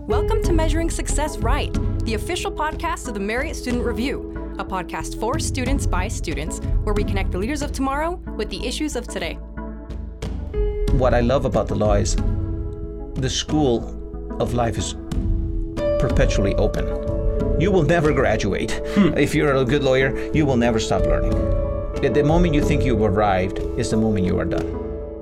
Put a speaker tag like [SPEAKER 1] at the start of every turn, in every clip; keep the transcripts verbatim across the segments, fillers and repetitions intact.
[SPEAKER 1] Welcome to Measuring Success Right, the official podcast of the Marriott Student Review, a podcast for students by students, where we connect the leaders of tomorrow with the issues of today.
[SPEAKER 2] What I love about the law is the school of life is perpetually open. You will never graduate. Hmm. If you're a good lawyer, you will never stop learning. At the moment you think you've arrived is the moment you are done.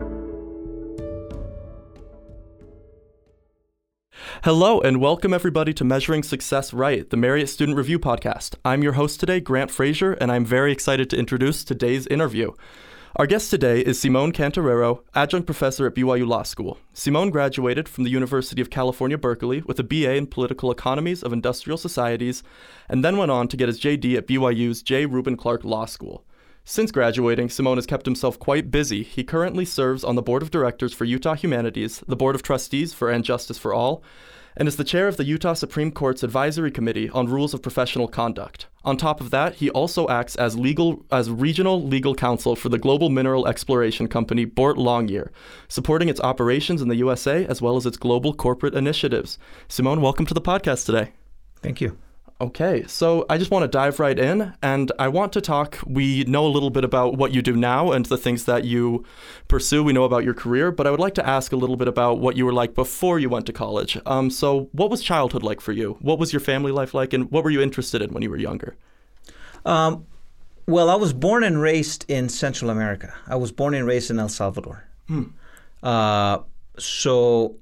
[SPEAKER 3] Hello and welcome everybody to Measuring Success Right, the Marriott Student Review podcast. I'm your host today, Grant Frazier, and I'm very excited to introduce today's interview. Our guest today is Simone Cantarero, adjunct professor at B Y U Law School. Simone graduated from the University of California, Berkeley with a B A in Political Economies of Industrial Societies, and then went on to get his J D at B Y U's J. Reuben Clark Law School. Since graduating, Simone has kept himself quite busy. He currently serves on the Board of Directors for Utah Humanities, the Board of Trustees for And Justice for All, and is the chair of the Utah Supreme Court's Advisory Committee on Rules of Professional Conduct. On top of that, he also acts as legal as regional legal counsel for the global mineral exploration company Boart Longyear, supporting its operations in the U S A as well as its global corporate initiatives. Simone, welcome to the podcast today.
[SPEAKER 2] Thank you.
[SPEAKER 3] Okay, so I just want to dive right in, and I want to talk, we know a little bit about what you do now and the things that you pursue. We know about your career, but I would like to ask a little bit about what you were like before you went to college. Um, so what was childhood like for you? What was your family life like, and what were you interested in when you were younger?
[SPEAKER 2] Um, well, I was born and raised in Central America. I was born and raised in El Salvador. Hmm. Uh, so...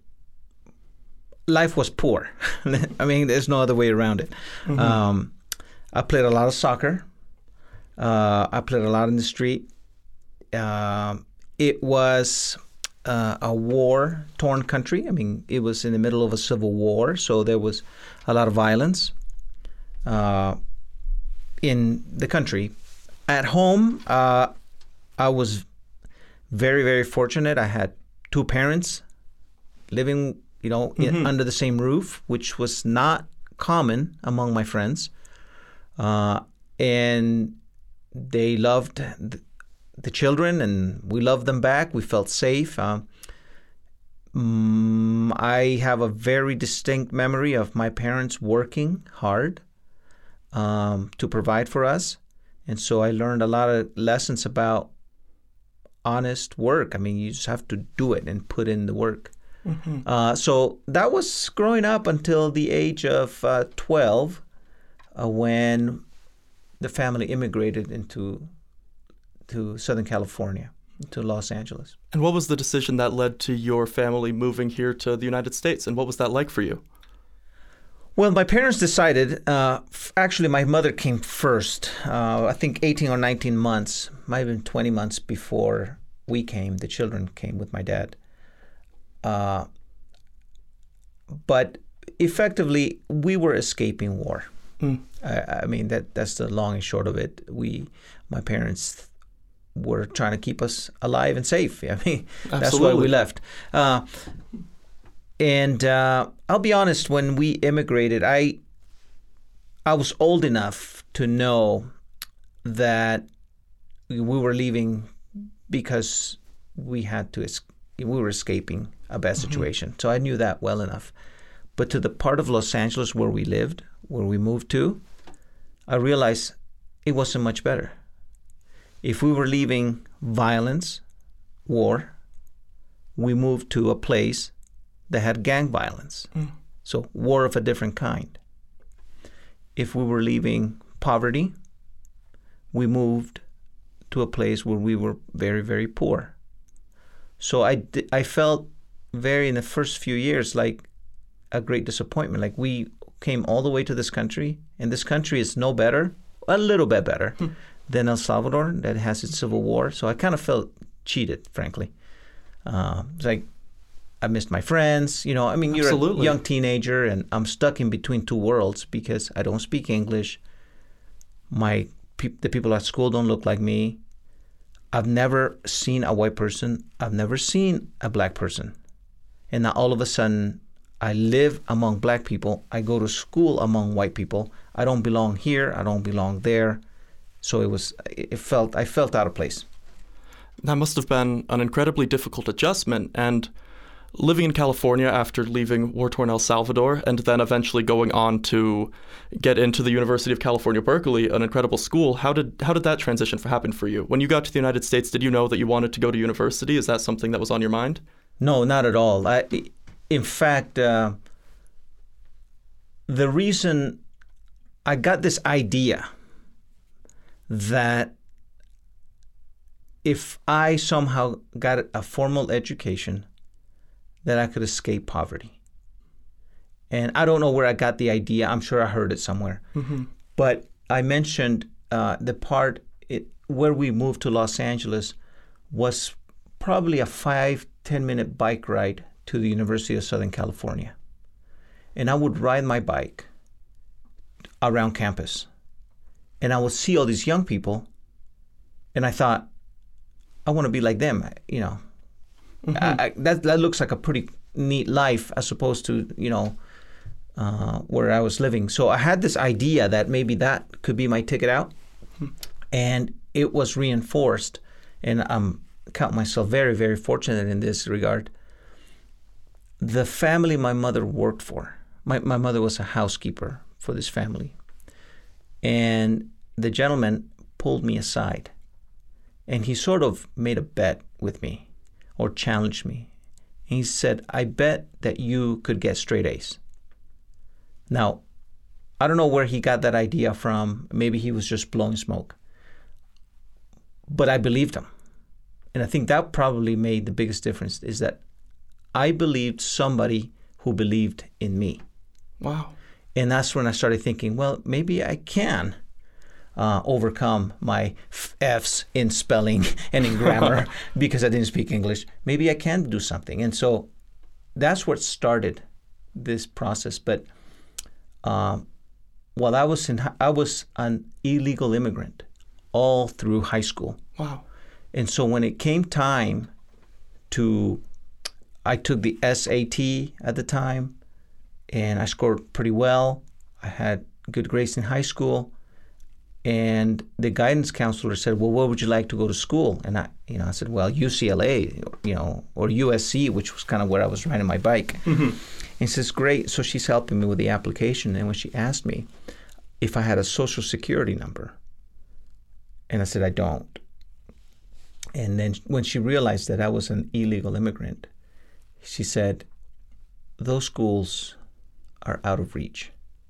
[SPEAKER 2] Life was poor. I mean, there's no other way around it. Mm-hmm. Um, I played a lot of soccer. Uh, I played a lot in the street. Uh, it was uh, a war-torn country. I mean, it was in the middle of a civil war, so there was a lot of violence uh, in the country. At home, uh, I was very, very fortunate. I had two parents living you know, mm-hmm. in, under the same roof, which was not common among my friends. Uh, and they loved the, the children, and we loved them back. We felt safe. Uh, um, I have a very distinct memory of my parents working hard um, to provide for us. And so I learned a lot of lessons about honest work. I mean, you just have to do it and put in the work. Mm-hmm. Uh, so that was growing up until the age of uh, twelve, uh, when the family immigrated into to Southern California, to Los Angeles.
[SPEAKER 3] And what was the decision that led to your family moving here to the United States, and what was that like for you?
[SPEAKER 2] Well, my parents decided, uh, f- actually my mother came first, uh, I think eighteen or nineteen months, might have been twenty months before we came. The children came with my dad. Uh, but effectively, we were escaping war. Mm. I, I mean, that that's the long and short of it. We, my parents, were trying to keep us alive and safe. I mean, Absolutely. That's why we left. Uh, and uh, I'll be honest, when we immigrated, I I was old enough to know that we were leaving because we had to escape. We were escaping a bad situation. Mm-hmm. So I knew that well enough. But to the part of Los Angeles where we lived, where we moved to, I realized it wasn't much better. If we were leaving violence, war, we moved to a place that had gang violence. Mm. So war of a different kind. If we were leaving poverty, we moved to a place where we were very, very poor. So I, I felt very, in the first few years, like a great disappointment. Like, we came all the way to this country, and this country is no better, a little bit better, hmm. than El Salvador, that has its civil war. So I kind of felt cheated, frankly. Uh, it's like, I missed my friends. You know, I mean, you're Absolutely. a young teenager, and I'm stuck in between two worlds because I don't speak English. My pe- the people at school don't look like me. I've never seen a white person. I've never seen a black person. And now all of a sudden, I live among black people. I go to school among white people. I don't belong here. I don't belong there. So it was, it felt, I felt out of place.
[SPEAKER 3] That must have been an incredibly difficult adjustment. And living in California after leaving war-torn El Salvador and then eventually going on to get into the University of California, Berkeley, an incredible school, how did how did that transition happen for you? When you got to the United States, did you know that you wanted to go to university? Is that something that was on your mind?
[SPEAKER 2] No, not at all. I, in fact, uh, the reason I got this idea that if I somehow got a formal education, that I could escape poverty. And I don't know where I got the idea. I'm sure I heard it somewhere. Mm-hmm. But I mentioned uh, the part it, where we moved to Los Angeles was probably a five, ten minute bike ride to the University of Southern California. And I would ride my bike around campus. And I would see all these young people. And I thought, I want to be like them, you know. Mm-hmm. I, I, that that looks like a pretty neat life as opposed to, you know, uh, where I was living. So I had this idea that maybe that could be my ticket out. Mm-hmm. And it was reinforced. And I um, count myself very, very fortunate in this regard. The family my mother worked for, my, my mother was a housekeeper for this family. And the gentleman pulled me aside. And he sort of made a bet with me or challenged me. And he said, I bet that you could get straight A's. Now, I don't know where he got that idea from. Maybe he was just blowing smoke. But I believed him. And I think that probably made the biggest difference, is that I believed somebody who believed in me.
[SPEAKER 3] Wow.
[SPEAKER 2] And that's when I started thinking, well, maybe I can Uh, overcome my F's in spelling and in grammar because I didn't speak English. Maybe I can do something. And so that's what started this process. But uh, while I was in, I was an illegal immigrant all through high school.
[SPEAKER 3] Wow.
[SPEAKER 2] And so when it came time to, I took the S A T at the time, and I scored pretty well. I had good grades in high school. And the guidance counselor said, well, where would you like to go to school? And I, you know, I said, well, U C L A, you know, or U S C, which was kind of where I was riding my bike. Mm-hmm. And he says, great. So she's helping me with the application. And when she asked me if I had a social security number, and I said, I don't. And then when she realized that I was an illegal immigrant, she said, those schools are out of reach.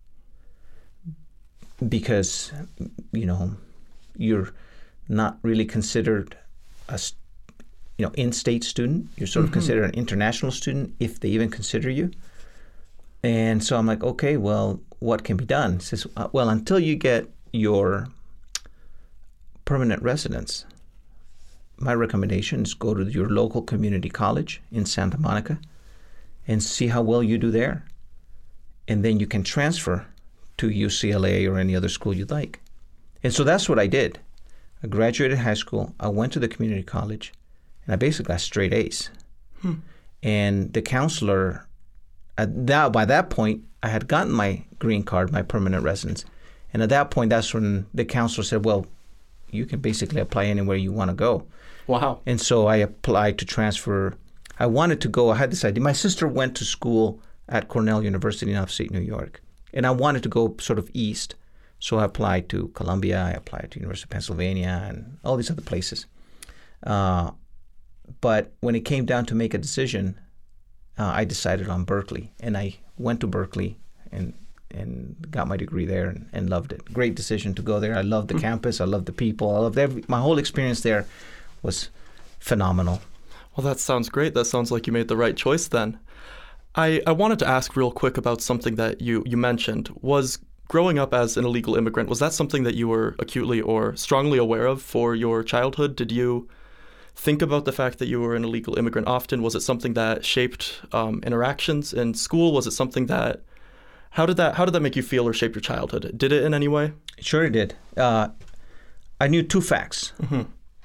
[SPEAKER 2] Because, you know, you're not really considered a, you know, in-state student. You're sort of mm-hmm. considered an international student, if they even consider you. And so I'm like, okay, well, what can be done? She says, well, until you get your permanent residence, my recommendation is go to your local community college in Santa Monica and see how well you do there. And then you can transfer to U C L A or any other school you'd like. And so that's what I did. I graduated high school. I went to the community college, and I basically got straight A's. Hmm. And the counselor, at that, by that point, I had gotten my green card, my permanent residence. And at that point, that's when the counselor said, well, you can basically apply anywhere you want to go.
[SPEAKER 3] Wow.
[SPEAKER 2] And so I applied to transfer. I wanted to go, I had this idea. My sister went to school at Cornell University in upstate New York. And I wanted to go sort of east. So I applied to Columbia, I applied to University of Pennsylvania, and all these other places. Uh, but when it came down to make a decision, uh, I decided on Berkeley. And I went to Berkeley and and got my degree there and, and loved it. Great decision to go there. I loved the mm-hmm. campus. I loved the people. I loved every, my whole experience there was phenomenal.
[SPEAKER 3] Well, that sounds great. That sounds like you made the right choice then. I, I wanted to ask real quick about something that you, you mentioned. Was growing up as an illegal immigrant, was that something that you were acutely or strongly aware of for your childhood? Did you think about the fact that you were an illegal immigrant often? Was it something that shaped um, interactions in school? Was it something that, how did that how did that make you feel or shape your childhood? Did it in any way?
[SPEAKER 2] Sure it did. Uh, I knew two facts. Mm-hmm.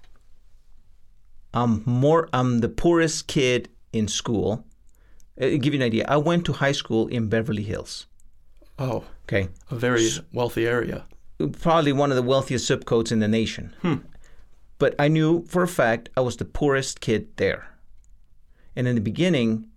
[SPEAKER 2] I'm more, I'm the poorest kid in school. I'll give you an idea. I went to high school in Beverly Hills.
[SPEAKER 3] Oh,
[SPEAKER 2] okay.
[SPEAKER 3] A very wealthy area.
[SPEAKER 2] Probably one of the wealthiest zip codes in the nation. Hmm. But I knew for a fact I was the poorest kid there. And in the beginning,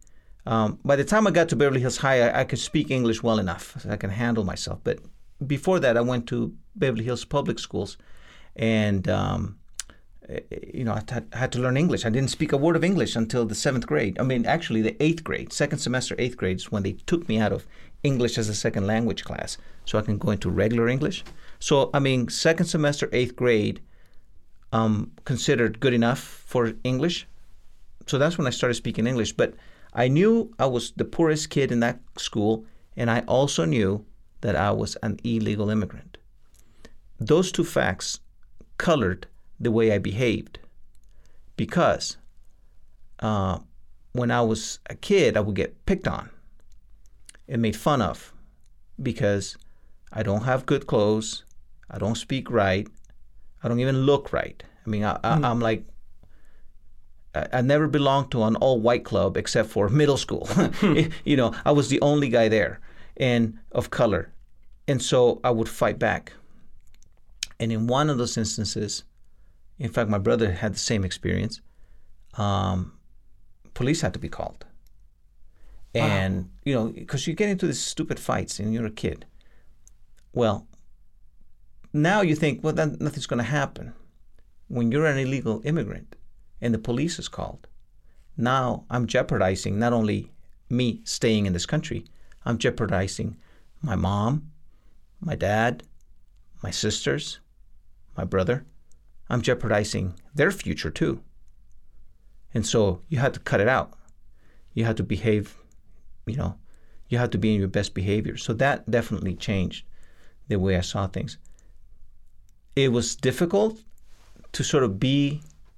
[SPEAKER 2] Um, by the time I got to Beverly Hills High, I, I could speak English well enough so I can handle myself. But before that, I went to Beverly Hills Public Schools, and um, you know, I had, I had to learn English. I didn't speak a word of English until the seventh grade. I mean, actually, the eighth grade, second semester, eighth grade is when they took me out of English as a second language class, so I can go into regular English. So, I mean, second semester, eighth grade, um, considered good enough for English. So that's when I started speaking English. But I knew I was the poorest kid in that school, and I also knew that I was an illegal immigrant. Those two facts colored the way I behaved, because uh, when I was a kid, I would get picked on and made fun of because I don't have good clothes, I don't speak right, I don't even look right. I mean, I, I, mm. I'm like, I, I never belonged to an all-white club except for middle school. You know, I was the only guy there and of color. And so I would fight back. And in one of those instances, in fact, my brother had the same experience, um, police had to be called. And, wow. you know, because you get into these stupid fights and you're a kid. Well, now you think, well, that, nothing's going to happen. When you're an illegal immigrant and the police is called, now I'm jeopardizing not only me staying in this country, I'm jeopardizing my mom, my dad, my sisters, my brother. I'm jeopardizing their future too. And so you had to cut it out. You had to behave, you know, you had to be in your best behavior. So that definitely changed the way I saw things. It was difficult to sort of be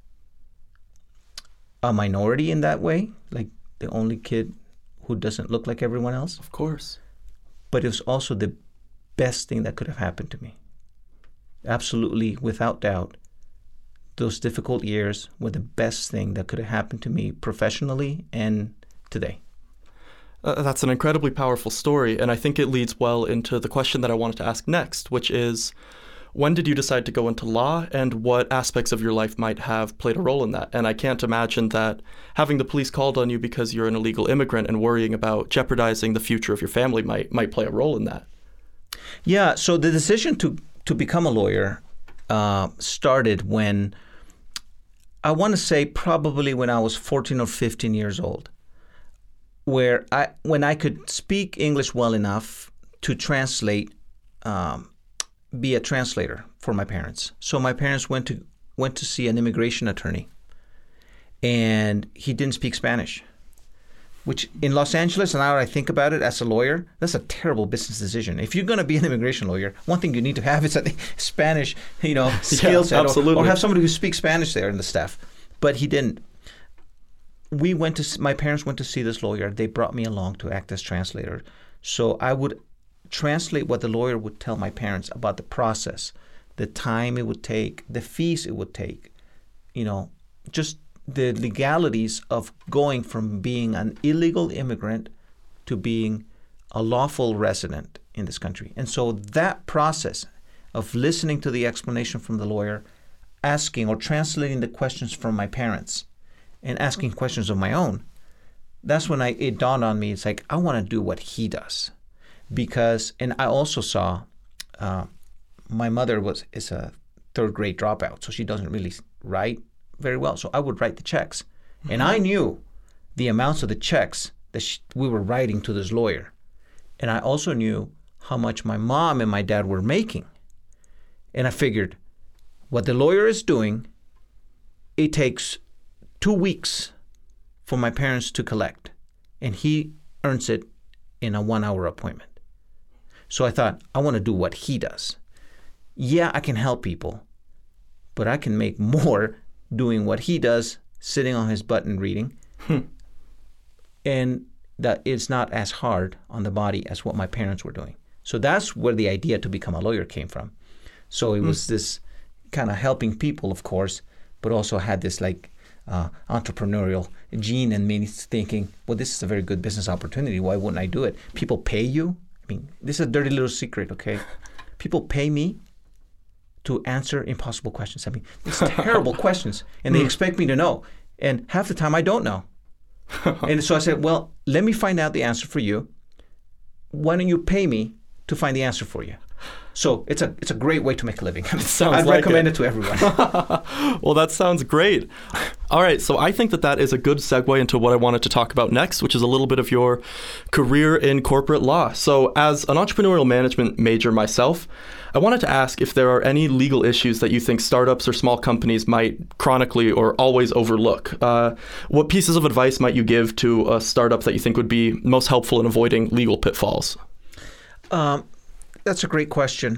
[SPEAKER 2] a minority in that way, like the only kid who doesn't look like everyone else.
[SPEAKER 3] Of course.
[SPEAKER 2] But it was also the best thing that could have happened to me. Absolutely, without doubt, those difficult years were the best thing that could have happened to me professionally and today.
[SPEAKER 3] Uh, that's an incredibly powerful story, and I think it leads well into the question that I wanted to ask next, which is, when did you decide to go into law, and what aspects of your life might have played a role in that? And I can't imagine that having the police called on you because you're an illegal immigrant and worrying about jeopardizing the future of your family might might play a role in that.
[SPEAKER 2] Yeah, so the decision to, to become a lawyer uh, started when, I want to say probably when I was fourteen or fifteen years old, where I when I could speak English well enough to translate, um, be a translator for my parents. So my parents went to went to see an immigration attorney, and he didn't speak Spanish, which in Los Angeles, and now I think about it as a lawyer, that's a terrible business decision. If you're going to be an immigration lawyer, one thing you need to have is a Spanish, you know, skill set,
[SPEAKER 3] yeah, absolutely.
[SPEAKER 2] or, or have somebody who speaks Spanish there in the staff. But he didn't. We went to, my parents went to see this lawyer. They brought me along to act as translator. So I would translate what the lawyer would tell my parents about the process, the time it would take, the fees it would take, you know, just the legalities of going from being an illegal immigrant to being a lawful resident in this country. And so that process of listening to the explanation from the lawyer, asking or translating the questions from my parents, and asking questions of my own, that's when I it dawned on me, it's like, I want to do what he does. Because, and I also saw, uh, my mother was is a third grade dropout, so she doesn't really write very well. So I would write the checks. Mm-hmm. And I knew the amounts of the checks that she, we were writing to this lawyer. And I also knew how much my mom and my dad were making. And I figured, what the lawyer is doing, it takes two weeks for my parents to collect, and he earns it in a one-hour appointment. So I thought, I want to do what he does. Yeah, I can help people, but I can make more doing what he does, sitting on his butt and reading. Hmm. And that it's not as hard on the body as what my parents were doing. So that's where the idea to become a lawyer came from. So it hmm. was this kind of helping people, of course, but also had this like uh, entrepreneurial gene in me thinking, well, this is a very good business opportunity. Why wouldn't I do it? People pay you. I mean, this is a dirty little secret, okay? People pay me to answer impossible questions. I mean, it's terrible questions, and they expect me to know. And half the time I don't know. And so I said, well, let me find out the answer for you. Why don't you pay me to find the answer for you? So it's a it's a great way to make a living.
[SPEAKER 3] It sounds
[SPEAKER 2] I'd
[SPEAKER 3] like
[SPEAKER 2] recommend
[SPEAKER 3] it.
[SPEAKER 2] it to everyone.
[SPEAKER 3] Well, that sounds great. All right, so I think that that is a good segue into what I wanted to talk about next, which is a little bit of your career in corporate law. So as an entrepreneurial management major myself, I wanted to ask if there are any legal issues that you think startups or small companies might chronically or always overlook. Uh, what pieces of advice might you give to a startup that you think would be most helpful in avoiding legal pitfalls?
[SPEAKER 2] Um, That's a great question.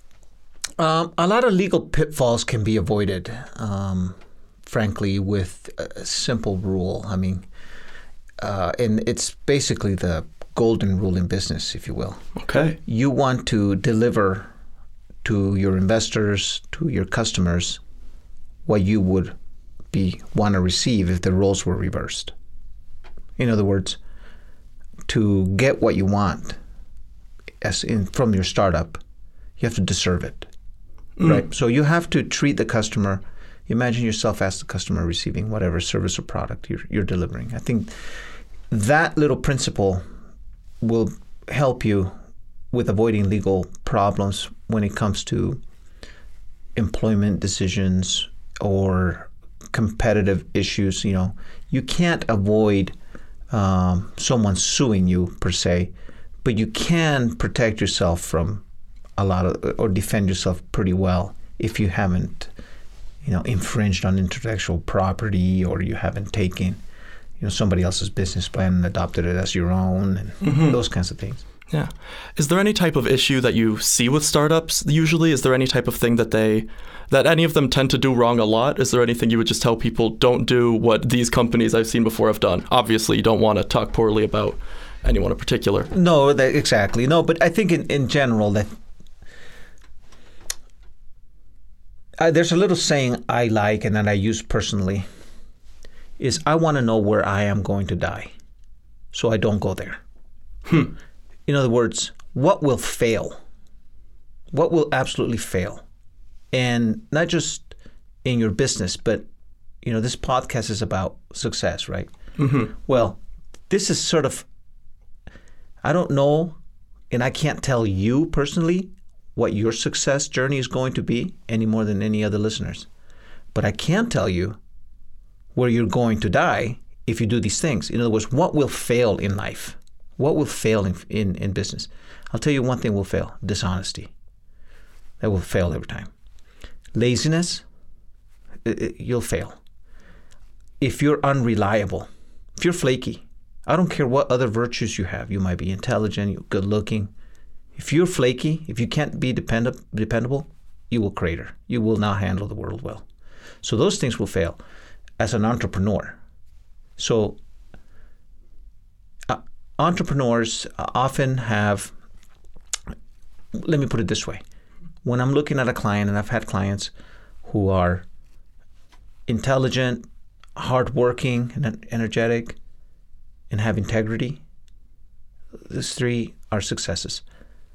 [SPEAKER 2] Um, a lot of legal pitfalls can be avoided, um, frankly, with a simple rule. I mean, uh, and it's basically the golden rule in business, if you will.
[SPEAKER 3] Okay.
[SPEAKER 2] You want to deliver to your investors, to your customers, what you would be want to receive if the roles were reversed. In other words, to get what you want as in from your startup, you have to deserve it, mm. right? So you have to treat the customer. Imagine yourself as the customer receiving whatever service or product you're, you're delivering. I think that little principle will help you with avoiding legal problems when it comes to employment decisions or competitive issues. You know, you can't avoid um, someone suing you per se, but you can protect yourself from a lot of, or defend yourself pretty well if you haven't, you know, infringed on intellectual property, or you haven't taken, you know, somebody else's business plan and adopted it as your own, and mm-hmm. those kinds of things.
[SPEAKER 3] Yeah. Is there any type of issue that you see with startups usually? Is there any type of thing that they, that any of them tend to do wrong a lot? Is there anything you would just tell people, don't do what these companies I've seen before have done? Obviously, you don't want to talk poorly about anyone in particular.
[SPEAKER 2] No, that, exactly. No, but I think in, in general that uh, there's a little saying I like and that I use personally is I want to know where I am going to die, so I don't go there. Hmm. In other words, what will fail? What will absolutely fail? And not just in your business, but, you know, this podcast is about success, right? Mm-hmm. Well, this is sort of, I don't know, and I can't tell you personally what your success journey is going to be any more than any other listeners. But I can tell you where you're going to die if you do these things. In other words, what will fail in life? What will fail in, in, in business? I'll tell you one thing will fail: dishonesty. That will fail every time. Laziness, it, it, you'll fail. If you're unreliable, if you're flaky, I don't care what other virtues you have. You might be intelligent, you're good looking. If you're flaky, if you can't be depend- dependable, you will crater. You will not handle the world well. So those things will fail as an entrepreneur. So uh, entrepreneurs often have, let me put it this way. When I'm looking at a client, and I've had clients who are intelligent, hardworking, and energetic, and have integrity, these three are successes.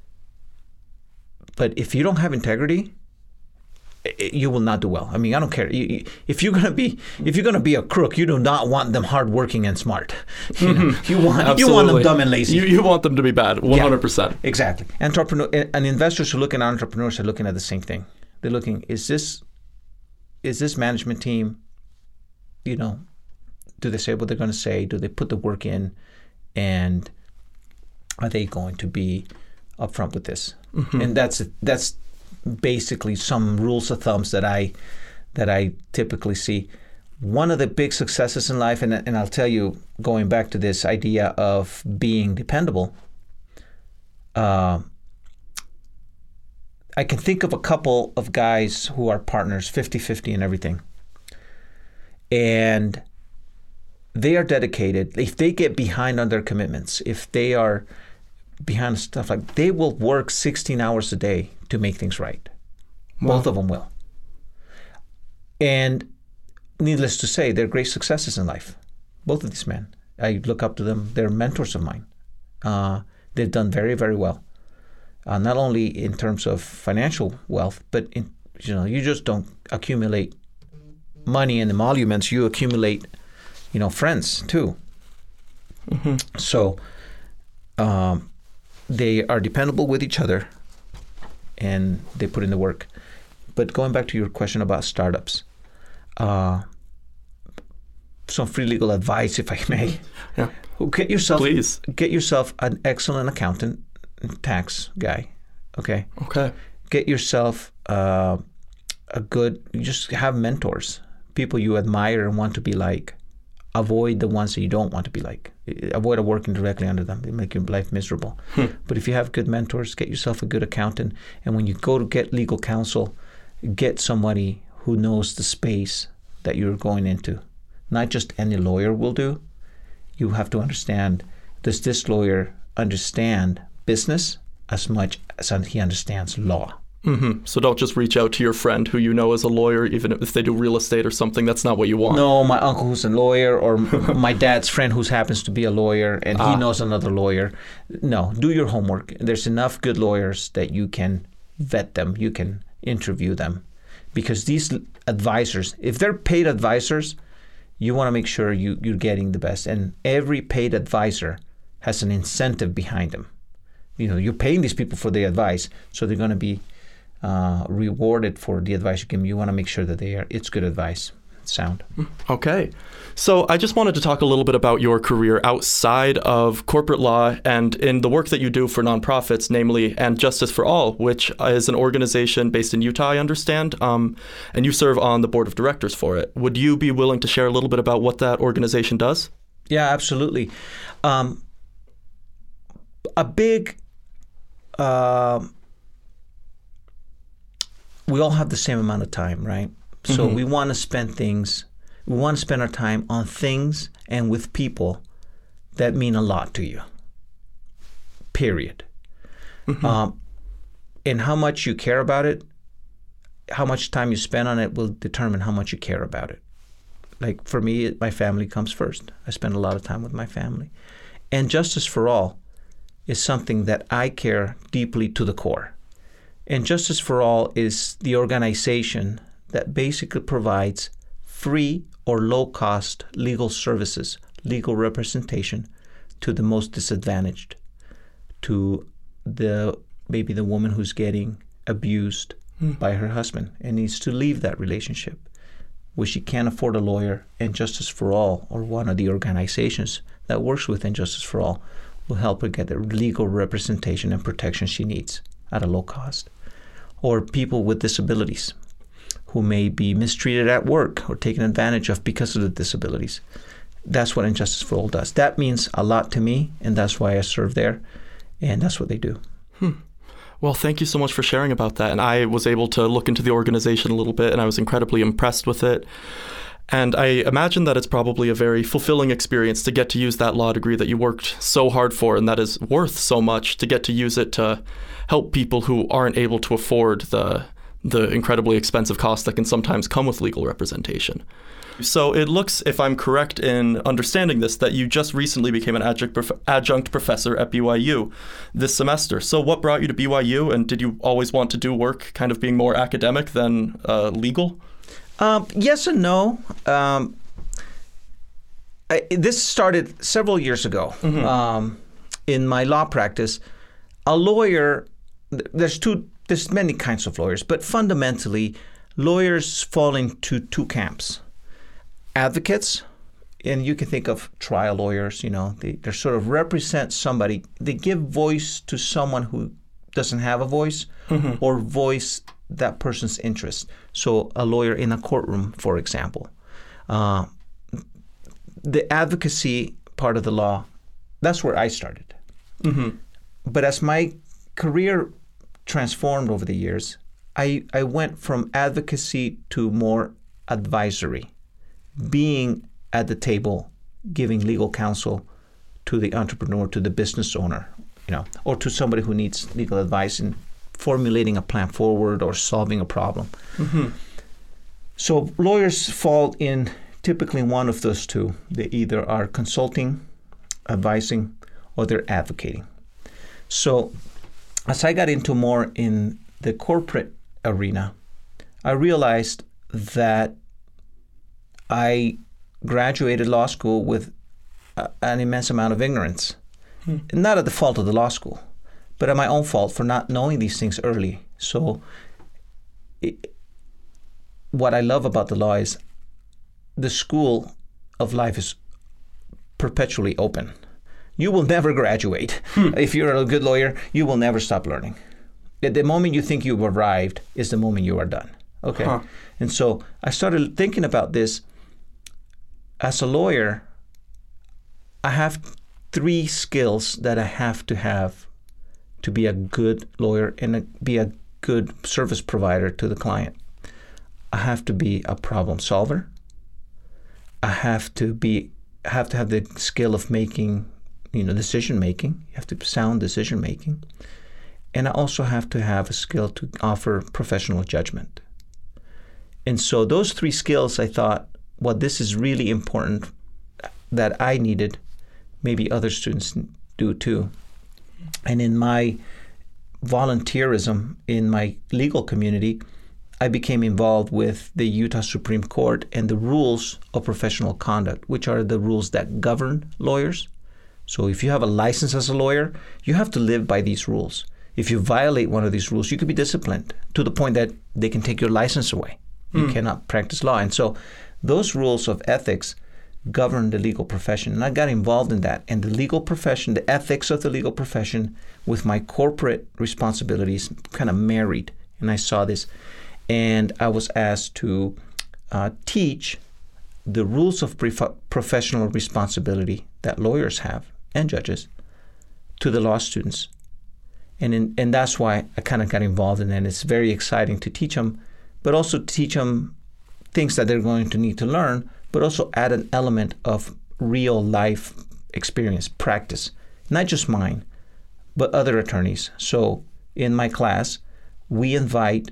[SPEAKER 2] But if you don't have integrity, you will not do well. I mean, I don't care. You, if you're gonna be, if you're gonna be a crook, you do not want them hardworking and smart. You know, mm-hmm. you want Absolutely. you want them dumb and lazy.
[SPEAKER 3] You, you want them to be bad, one hundred percent.
[SPEAKER 2] Yeah, exactly. Entrepreneur and investors who look at entrepreneurs are looking at the same thing. They're looking: is this, is this management team, you know, do they say what they're going to say? Do they put the work in, and are they going to be upfront with this? Mm-hmm. And that's that's. basically some rules of thumbs that I that I typically see. One of the big successes in life, and, and I'll tell you, going back to this idea of being dependable, uh, I can think of a couple of guys who are partners, fifty-fifty in everything. And they are dedicated. If they get behind on their commitments, if they are behind stuff like, they will work sixteen hours a day to make things right. Wow. Both of them will. And needless to say, they're great successes in life. Both of these men. I look up to them. They're mentors of mine. Uh, they've done very, very well. Uh, not only in terms of financial wealth, but in, you know, you just don't accumulate money and emoluments. You accumulate, you know, friends too. Mm-hmm. So um, they are dependable with each other, and they put in the work. But going back to your question about startups, uh, some free legal advice, if I may.
[SPEAKER 3] Yeah.
[SPEAKER 2] Get yourself,
[SPEAKER 3] Please.
[SPEAKER 2] Get yourself an excellent accountant, tax guy. Okay.
[SPEAKER 3] Okay.
[SPEAKER 2] Get yourself uh, a good. You just have mentors, people you admire and want to be like. Avoid the ones that you don't want to be like. Avoid working directly under them. They make your life miserable. Hmm. But if you have good mentors, get yourself a good accountant. And when you go to get legal counsel, get somebody who knows the space that you're going into. Not just any lawyer will do. You have to understand, does this lawyer understand business as much as he understands law?
[SPEAKER 3] Mm-hmm. So don't just reach out to your friend who you know is a lawyer, even if they do real estate or something. That's not what you want.
[SPEAKER 2] No, my uncle who's a lawyer, or my dad's friend who happens to be a lawyer and
[SPEAKER 3] ah.
[SPEAKER 2] he knows another lawyer. No, do your homework. There's enough good lawyers that you can vet them, you can interview them. Because these advisors, if they're paid advisors, you want to make sure you, you're getting the best. And every paid advisor has an incentive behind them. You know, you're paying these people for the advice, so they're going to be uh, rewarded for the advice you give them. You want to make sure that they are, it's good advice, sound.
[SPEAKER 3] Okay. So I just wanted to talk a little bit about your career outside of corporate law and in the work that you do for nonprofits, namely And Justice for All, which is an organization based in Utah, I understand, um, and you serve on the board of directors for it. Would you be willing to share a little bit about what that organization does?
[SPEAKER 2] Yeah, absolutely. Um, a big, uh, we all have the same amount of time, right? So mm-hmm. we want to spend things We want to spend our time on things and with people that mean a lot to you, period. Mm-hmm. Um, and how much you care about it, how much time you spend on it will determine how much you care about it. Like for me, my family comes first. I spend a lot of time with my family. And Justice for All is something that I care deeply to the core. And Justice for All is the organization that basically provides free or low-cost legal services, legal representation to the most disadvantaged, to the maybe the woman who's getting abused mm. by her husband and needs to leave that relationship, where she can't afford a lawyer, and Justice for All, or one of the organizations that works within Justice for All, will help her get the legal representation and protection she needs at a low cost. Or people with disabilities who may be mistreated at work or taken advantage of because of the disabilities. That's what And Justice for All does. That means a lot to me, and that's why I serve there, and that's what they do.
[SPEAKER 3] Hmm. Well, thank you so much for sharing about that. And I was able to look into the organization a little bit, and I was incredibly impressed with it. And I imagine that it's probably a very fulfilling experience to get to use that law degree that you worked so hard for, and that is worth so much, to get to use it to help people who aren't able to afford the the incredibly expensive costs that can sometimes come with legal representation. So it looks, if I'm correct in understanding this, that you just recently became an adjunct, prof- adjunct professor at B Y U this semester. So what brought you to B Y U, and did you always want to do work kind of being more academic than uh, legal?
[SPEAKER 2] Um, yes and no. Um, I, this started several years ago. Mm-hmm. Um, in my law practice, a lawyer, there's two There's many kinds of lawyers, but fundamentally, lawyers fall into two camps. Advocates, and you can think of trial lawyers, you know, they, they sort of represent somebody. They give voice to someone who doesn't have a voice, mm-hmm. or voice that person's interest. So a lawyer in a courtroom, for example. Uh, the advocacy part of the law, that's where I started. Mm-hmm. But as my career transformed over the years, I, I went from advocacy to more advisory, being at the table, giving legal counsel to the entrepreneur, to the business owner, you know, or to somebody who needs legal advice in formulating a plan forward or solving a problem. Mm-hmm. So lawyers fall in typically one of those two. They either are consulting, advising, or they're advocating. So as I got into more in the corporate arena, I realized that I graduated law school with a, an immense amount of ignorance. Hmm. Not at the fault of the law school, but at my own fault for not knowing these things early. So it, what I love about the law is the school of life is perpetually open. You will never graduate. Hmm. If you're a good lawyer, you will never stop learning. At the moment you think you've arrived is the moment you are done. Okay. Huh. And so I started thinking about this. As a lawyer, I have three skills that I have to have to be a good lawyer and a, be a good service provider to the client. I have to be a problem solver. I have to be have to have the skill of making, you know, decision making. You have to be sound decision making. And I also have to have a skill to offer professional judgment. And so those three skills, I thought, well, this is really important that I needed. Maybe other students do too. And in my volunteerism in my legal community, I became involved with the Utah Supreme Court and the rules of professional conduct, which are the rules that govern lawyers. So if you have a license as a lawyer, you have to live by these rules. If you violate one of these rules, you could be disciplined to the point that they can take your license away. You mm. cannot practice law. And so those rules of ethics govern the legal profession. And I got involved in that. And the legal profession, the ethics of the legal profession with my corporate responsibilities kind of married. And I saw this. And I was asked to uh, teach the rules of pre- professional responsibility that lawyers have and judges to the law students. And in, and that's why I kind of got involved in it. And it's very exciting to teach them, but also to teach them things that they're going to need to learn, but also add an element of real life experience, practice, not just mine, but other attorneys. So in my class, we invite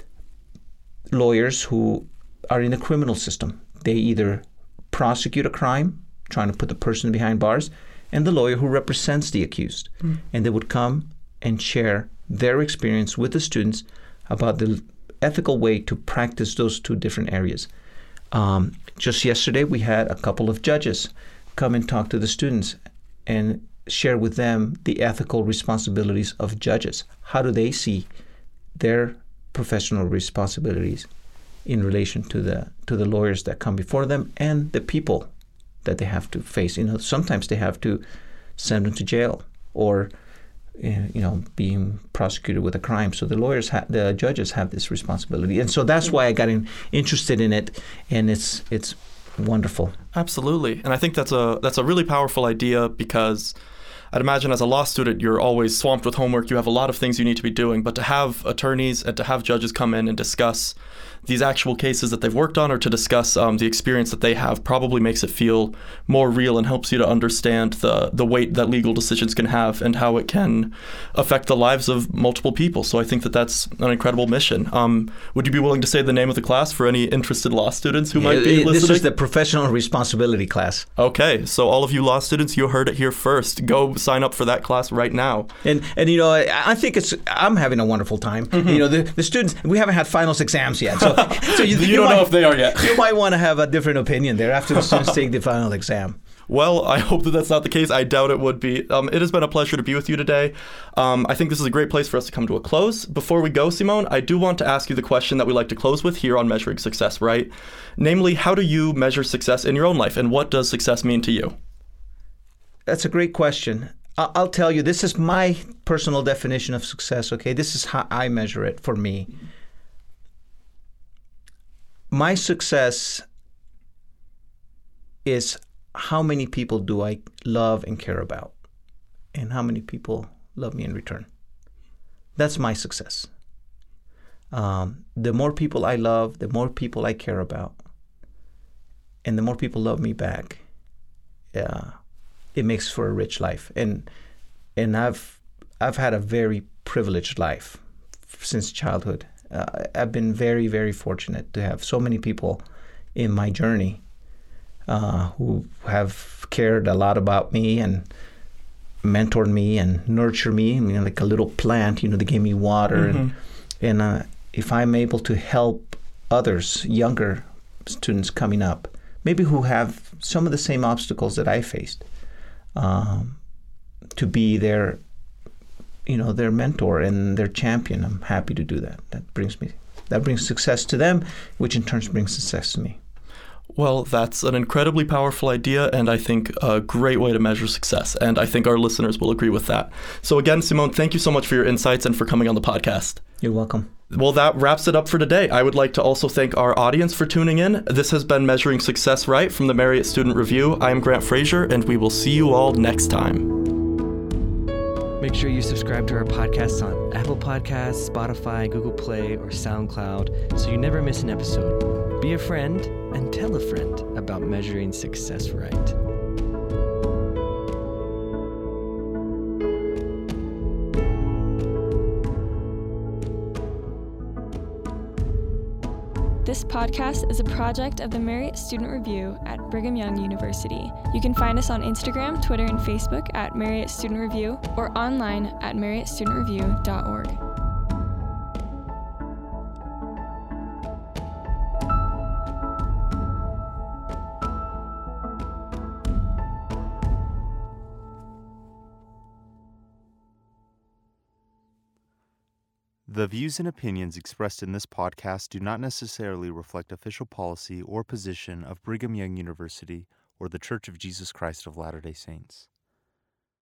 [SPEAKER 2] lawyers who are in the criminal system. They either prosecute a crime, trying to put the person behind bars, and the lawyer who represents the accused. Mm. And they would come and share their experience with the students about the ethical way to practice those two different areas. Um, just yesterday, we had a couple of judges come and talk to the students and share with them the ethical responsibilities of judges. How do they see their professional responsibilities in relation to the to the lawyers that come before them and the people that they have to face? You know, sometimes they have to send them to jail or, you know, being prosecuted with a crime. So the lawyers, ha- the judges have this responsibility, and so that's why I got in, interested in it, and it's it's wonderful.
[SPEAKER 3] Absolutely, and I think that's a that's a really powerful idea because I'd imagine as a law student, you're always swamped with homework. You have a lot of things you need to be doing, but to have attorneys and to have judges come in and discuss these actual cases that they've worked on or to discuss um, the experience that they have probably makes it feel more real and helps you to understand the, the weight that legal decisions can have and how it can affect the lives of multiple people. So I think that that's an incredible mission. Um, would you be willing to say the name of the class for any interested law students who yeah, might be listening?
[SPEAKER 2] This is the professional responsibility class.
[SPEAKER 3] Okay, so all of you law students, you heard it here first. Go sign up for that class right now.
[SPEAKER 2] And, and you know, I, I think it's, I'm having a wonderful time. Mm-hmm. You know, the, the students, we haven't had finals exams yet. So, so you,
[SPEAKER 3] you,
[SPEAKER 2] you
[SPEAKER 3] don't
[SPEAKER 2] might,
[SPEAKER 3] know if they are yet.
[SPEAKER 2] You might want to have a different opinion there after the students take the final exam.
[SPEAKER 3] Well, I hope that that's not the case. I doubt it would be. Um, it has been a pleasure to be with you today. Um, I think this is a great place for us to come to a close. Before we go, Simone, I do want to ask you the question that we like to close with here on Measuring Success Right. Namely, how do you measure success in your own life, and what does success mean to you?
[SPEAKER 2] That's a great question. I'll tell you, this is my personal definition of success, okay? This is how I measure it for me. My success is how many people do I love and care about, and how many people love me in return. That's my success. Um, the more people I love, the more people I care about, and the more people love me back, uh, it makes for a rich life. And and I've I've had a very privileged life since childhood. Uh, I've been very, very fortunate to have so many people in my journey uh, who have cared a lot about me and mentored me and nurtured me. I mean, like a little plant, you know, they gave me water. Mm-hmm. And, and uh, if I'm able to help others, younger students coming up, maybe who have some of the same obstacles that I faced, um, to be their, you know, their mentor and their champion. I'm happy to do that. That brings me, that brings success to them, which in turn brings success to me.
[SPEAKER 3] Well, that's an incredibly powerful idea, and I think a great way to measure success. And I think our listeners will agree with that. So again, Simon, thank you so much for your insights and for coming on the podcast.
[SPEAKER 2] You're welcome.
[SPEAKER 3] Well, that wraps it up for today. I would like to also thank our audience for tuning in. This has been Measuring Success Right from the Marriott Student Review. I am Grant Frazier, and we will see you all next time.
[SPEAKER 4] Make sure you subscribe to our podcasts on Apple Podcasts, Spotify, Google Play, or SoundCloud so you never miss an episode. Be a friend and tell a friend about Measuring Success Right.
[SPEAKER 5] This podcast is a project of the Marriott Student Review at Brigham Young University. You can find us on Instagram, Twitter, and Facebook at Marriott Student Review or online at marriott student review dot org.
[SPEAKER 6] The views and opinions expressed in this podcast do not necessarily reflect official policy or position of Brigham Young University or The Church of Jesus Christ of Latter-day Saints.